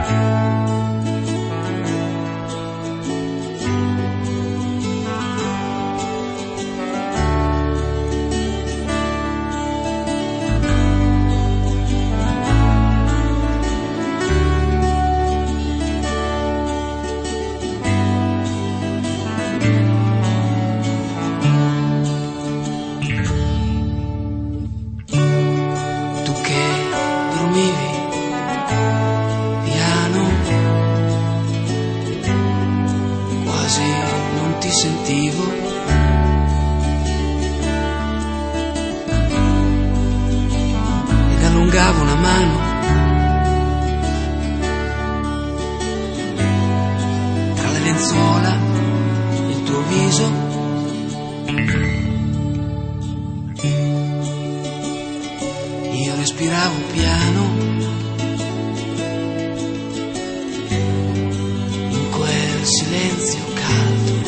Piano, quasi non ti sentivo. Ed allungavo una mano tra le lenzuola, il tuo viso. Io respiravo piano in quel silenzio caldo.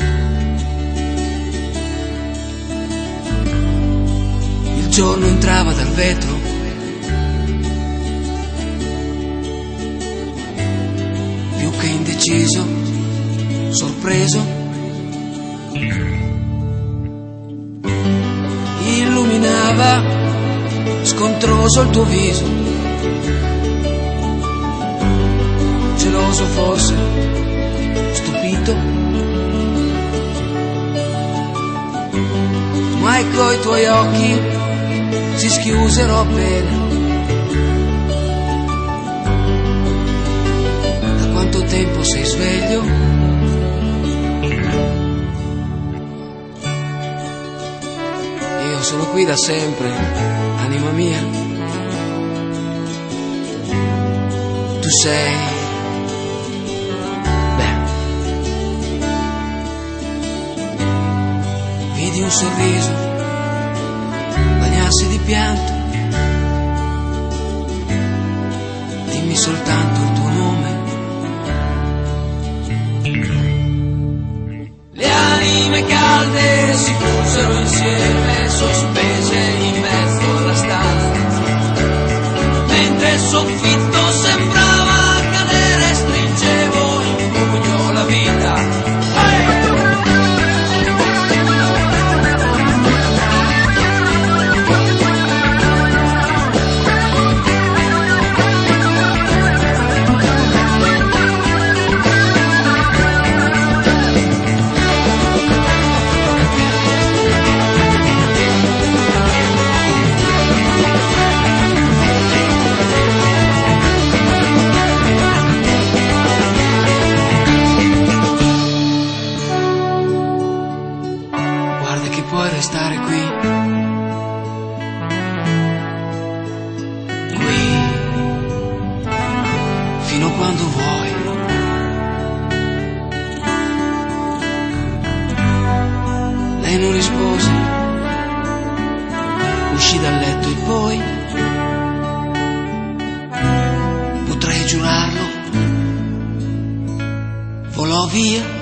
Il giorno entrava dal vetro, più che indeciso, sorpreso. Illuminava scontroso il tuo viso, geloso forse, stupito, ma coi tuoi occhi si schiusero appena. Da quanto tempo sei sveglio? Io sono qui da sempre, anima mia. Tu sei, vidi un sorriso bagnarsi di pianto. Dimmi soltanto il tuo nome. Le anime calde si fusero insieme, sospese in mezzo alla stanza, mentre il soffitto sembrava cadere, stringevo in pugno la vita. Puoi restare qui, fino a quando vuoi. Lei non rispose, uscì dal letto e poi, potrei giurarlo, volò via.